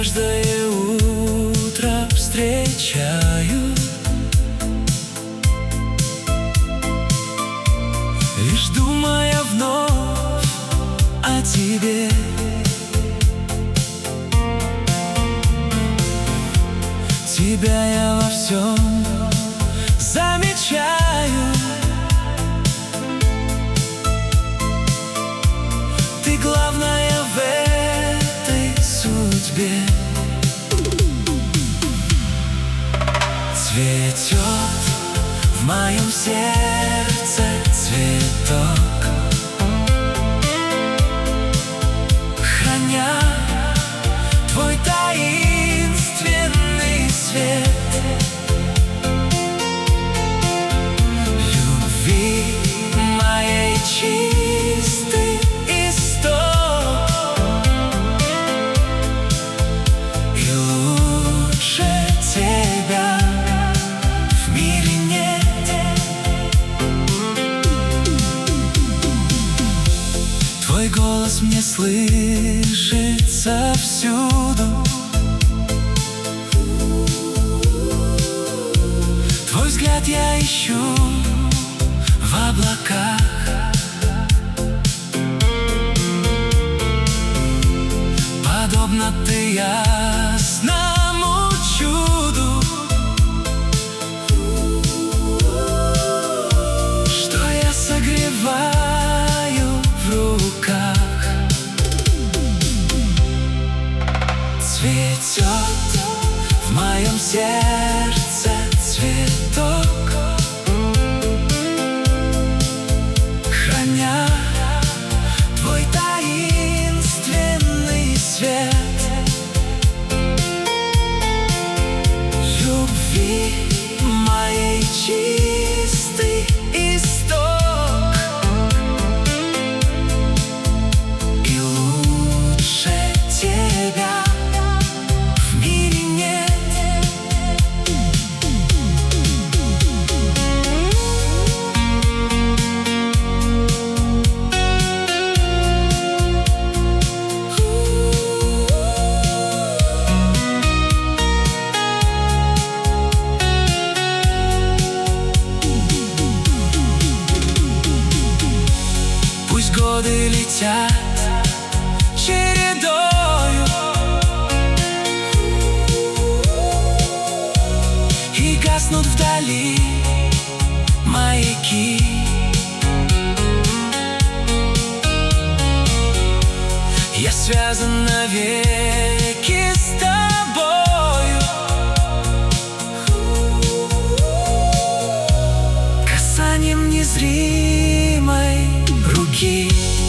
каждое утро встречаю, лишь думая вновь о тебе. Тебя я во всем замечаю. Ты главная в этой судьбе. Цветет в моем сердце цветок, храня твой таинственный свет. Любви моей чистый исток, и лучше тебя в мире нет. Твой голос мне слышится всюду, твой взгляд я ищу в облаках. Подобно ты ясному чуду, что я согреваю в руках. Цветет в моем сердце цветок, храня твой таинственный свет. Любви моей чистый исток, и лучше тебя в мире нет. Пусть годы летят чередою, и гаснут вдали маяки. Я связан навеки с тобою, касанием незримой руки.